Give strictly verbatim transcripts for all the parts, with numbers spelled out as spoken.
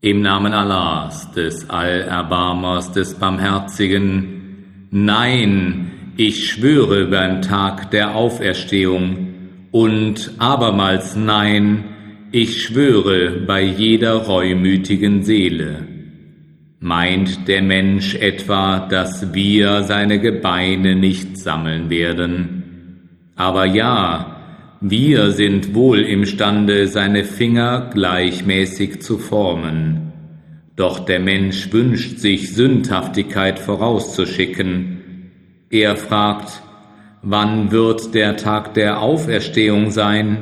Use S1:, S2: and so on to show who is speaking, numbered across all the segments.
S1: Im Namen Allahs, des Allerbarmers, des Barmherzigen. Nein, ich schwöre beim Tag der Auferstehung. Und abermals nein, ich schwöre bei jeder reumütigen Seele. Meint der Mensch etwa, dass wir seine Gebeine nicht sammeln werden? Aber ja, wir sind wohl imstande, seine Finger gleichmäßig zu formen. Doch der Mensch wünscht sich, Sündhaftigkeit vorauszuschicken. Er fragt, wann wird der Tag der Auferstehung sein?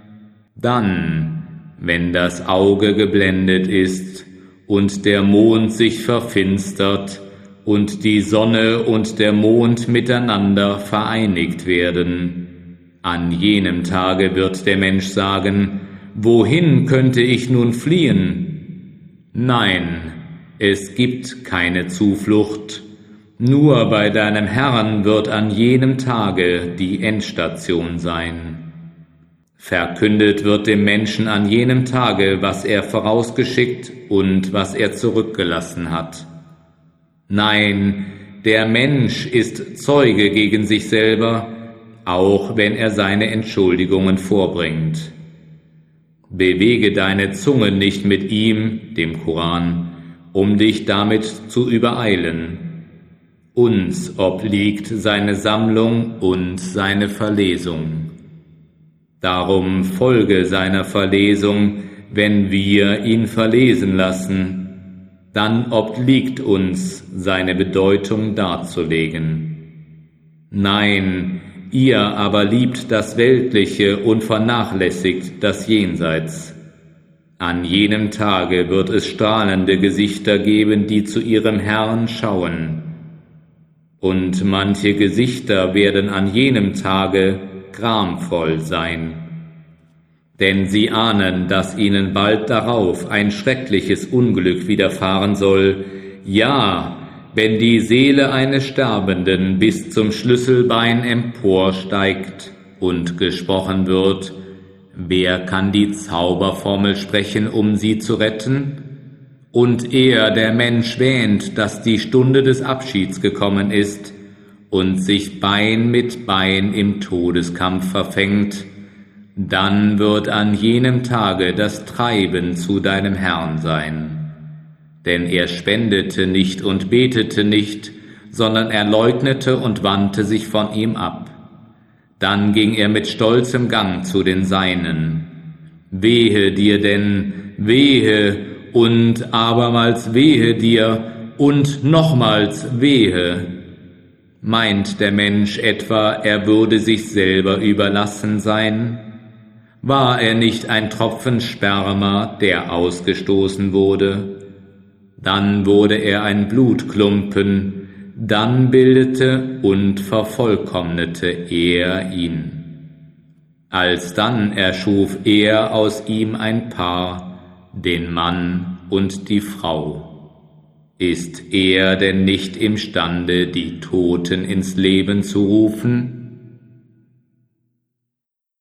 S1: Dann, wenn das Auge geblendet ist und der Mond sich verfinstert und die Sonne und der Mond miteinander vereinigt werden. An jenem Tage wird der Mensch sagen, wohin könnte ich nun fliehen? Nein, es gibt keine Zuflucht. Nur bei deinem Herrn wird an jenem Tage die Endstation sein. Verkündet wird dem Menschen an jenem Tage, was er vorausgeschickt und was er zurückgelassen hat. Nein, der Mensch ist Zeuge gegen sich selber, auch wenn er seine Entschuldigungen vorbringt. Bewege deine Zunge nicht mit ihm, dem Koran, um dich damit zu übereilen. Uns obliegt seine Sammlung und seine Verlesung. Darum folge seiner Verlesung, wenn wir ihn verlesen lassen, dann obliegt uns seine Bedeutung darzulegen. Nein, ihr aber liebt das Weltliche und vernachlässigt das Jenseits. An jenem Tage wird es strahlende Gesichter geben, die zu ihrem Herrn schauen. Und manche Gesichter werden an jenem Tage gramvoll sein. Denn sie ahnen, dass ihnen bald darauf ein schreckliches Unglück widerfahren soll, ja, wenn die Seele eines Sterbenden bis zum Schlüsselbein emporsteigt und gesprochen wird, wer kann die Zauberformel sprechen, um sie zu retten? Und er, der Mensch, wähnt, dass die Stunde des Abschieds gekommen ist und sich Bein mit Bein im Todeskampf verfängt, dann wird an jenem Tage das Treiben zu deinem Herrn sein. Denn er spendete nicht und betete nicht, sondern er leugnete und wandte sich von ihm ab. Dann ging er mit stolzem Gang zu den Seinen. Wehe dir denn, wehe und abermals wehe dir und nochmals wehe. Meint der Mensch etwa, er würde sich selber überlassen sein? War er nicht ein Tropfen Sperma, der ausgestoßen wurde? Dann wurde er ein Blutklumpen, dann bildete und vervollkommnete er ihn. Alsdann erschuf er aus ihm ein Paar, den Mann und die Frau. Ist er denn nicht imstande, die Toten ins Leben zu rufen?